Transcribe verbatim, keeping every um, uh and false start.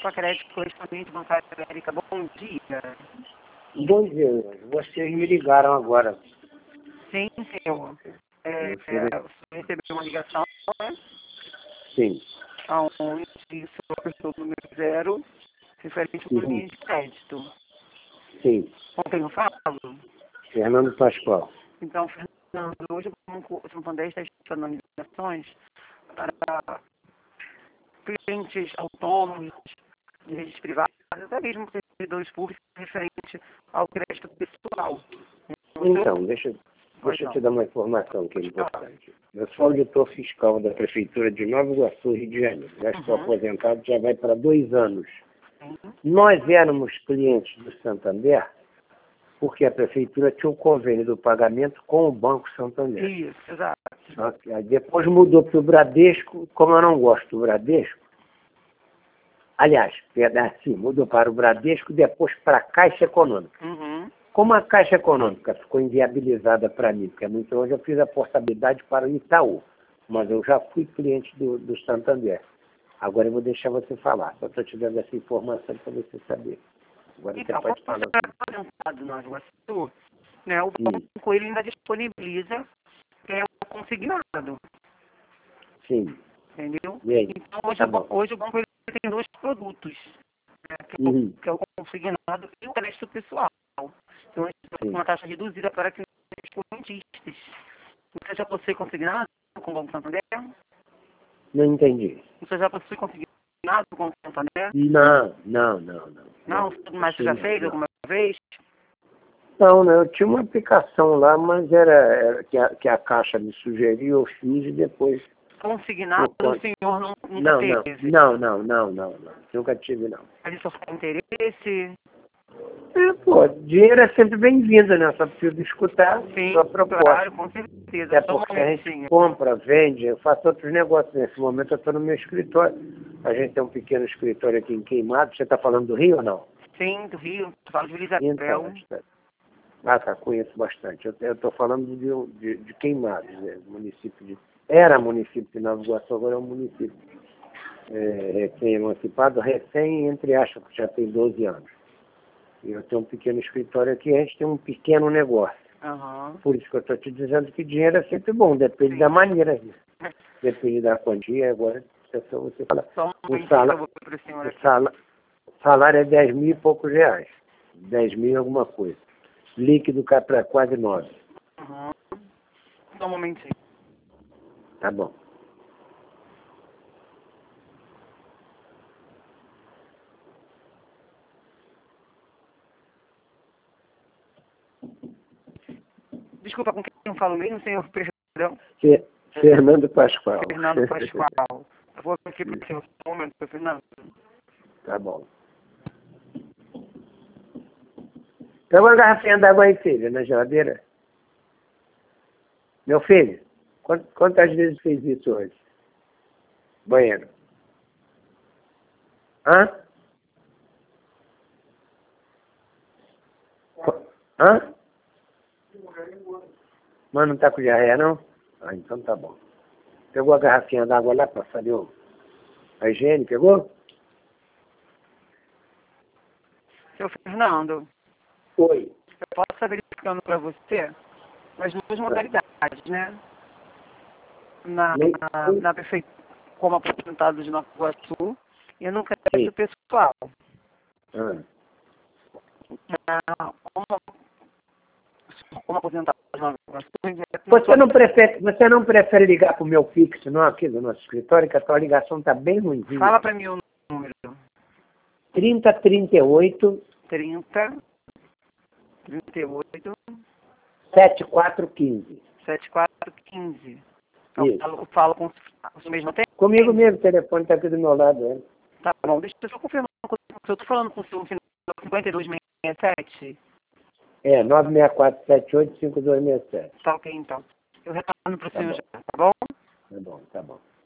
Crédito Correspondente Bancário América. Bom dia. Bom dia. Vocês me ligaram agora. Sim, senhor. É, é, você recebeu uma ligação, né? Sim. Aonde sobre o número zero, referente ao Uhum. linha de crédito. Sim. Com quem eu falo? Fernando Pascoal. Então, Fernando, hoje o Banco Santander está gestionando ligações para clientes autônomos, de redes privadas, até mesmo servidores públicos referente ao crédito pessoal. Então, deixa, deixa eu te dar uma informação que é importante. Eu sou auditor fiscal da Prefeitura de Nova Iguaçu, Rio de Janeiro. Já estou Uhum. aposentado, já vai para dois anos. Sim. Nós éramos clientes do Santander porque a Prefeitura tinha um convênio do pagamento com o Banco Santander. Isso, exato. Só que aí depois mudou para o Bradesco, como eu não gosto do Bradesco. Aliás, assim, mudou para o Bradesco e depois para a Caixa Econômica. Uhum. Como a Caixa Econômica ficou inviabilizada para mim, porque é muito longe, eu fiz a portabilidade para o Itaú. Mas eu já fui cliente do, do Santander. Agora eu vou deixar você falar. Só estou te dando essa informação para você saber. Agora Então, você pode como falar. você é aposentado no Nova Iguaçu, né, o Hum. banco ele ainda disponibiliza é, o consignado, Sim. entendeu? E aí? Então, hoje, Tá o, bom. ban- hoje o banco ele tem dois produtos, né, que, é o, Uhum. que é o consignado e o crédito pessoal. Então, a gente está com Sim. uma taxa reduzida para clientes correntistas. Você já possui consignado com o Banco Santander? Não entendi. Você já possui consignado com o Banco Santander? Não, não, não, não. Não, tudo mais você já fez Não, alguma vez? não, não, eu tinha uma aplicação lá, mas era, era que, a, que a Caixa me sugeriu, eu fiz e depois... Consignado, Por o conta- senhor não, nunca Não, não, teve? não, não, não, não, não. Nunca tive, não. Mas isso foi interesse? É, pô, dinheiro é sempre bem-vindo, né? Só preciso escutar Sim, sua proposta. claro, com certeza. É Só um porque a gente momentinho. compra, vende, eu faço outros negócios. Nesse momento eu estou no meu escritório. A gente tem um pequeno escritório aqui em Queimado. Você está falando do Rio ou não? Sim, do Rio, falo de Então, Elisabel. está- ah, tá, conheço bastante. Eu estou falando de, um- de, de Queimados, né? Município de... Era município de Nova Iguaçu, agora é um município é, recém-emancipado, recém, entre aspas, que já tem doze anos. E eu tenho um pequeno escritório aqui, a gente tem um pequeno negócio. Aham. Por isso que eu estou te dizendo que dinheiro é sempre bom, depende Sim. da maneira, depende da quantia. Agora, é só você falar. Só um O momentinho que eu salário, vou para o senhor o aqui. sala- salário é dez mil e poucos reais. Dez mil e alguma coisa. Líquido cai para quase nove. Aham. Só um momentinho. Tá bom. Desculpa, com quem eu falo mesmo, senhor? Perdão. Fe- Fernando Pascoal. Fernando Pascoal. Eu vou aqui para o senhor. Um momento, Fernando. Tá bom. Pega uma garrafinha d'água aí, filho, na geladeira. Meu filho, quant- quantas vezes fez isso hoje? Banheiro. Hã? Qu- Hã? Mas não tá com diarreia, não? Ah, então tá bom. Pegou a garrafinha d'água lá para fazer o... a higiene, pegou? Seu Fernando, Oi. eu posso estar verificando para você as duas modalidades, né? Na, Nem- na, na prefeitura, como aposentado de Nova Iguaçu, e no crédito Sim. pessoal. Ah. Na, como, como aposentado de Nova Iguaçu, Você não prefere, você não prefere ligar para o meu fixo, não, aqui do nosso escritório, que a tua ligação está bem ruimzinha. fala para mim o número. trinta, trinta e oito, trinta, trinta e oito, setenta e quatro, quinze. setenta e quatro, quinze. Eu Isso. falo, eu falo com o mesmo tempo? Comigo mesmo, o telefone está aqui do meu lado. É. Tá bom, deixa eu só confirmar uma coisa. Eu estou falando com o seu final cinquenta e dois sessenta e sete. É, nove seis quatro sete oito cinco dois seis sete. Tá ok, então. Eu retorno para o Tá senhor bom. já, tá bom? Tá bom, tá bom.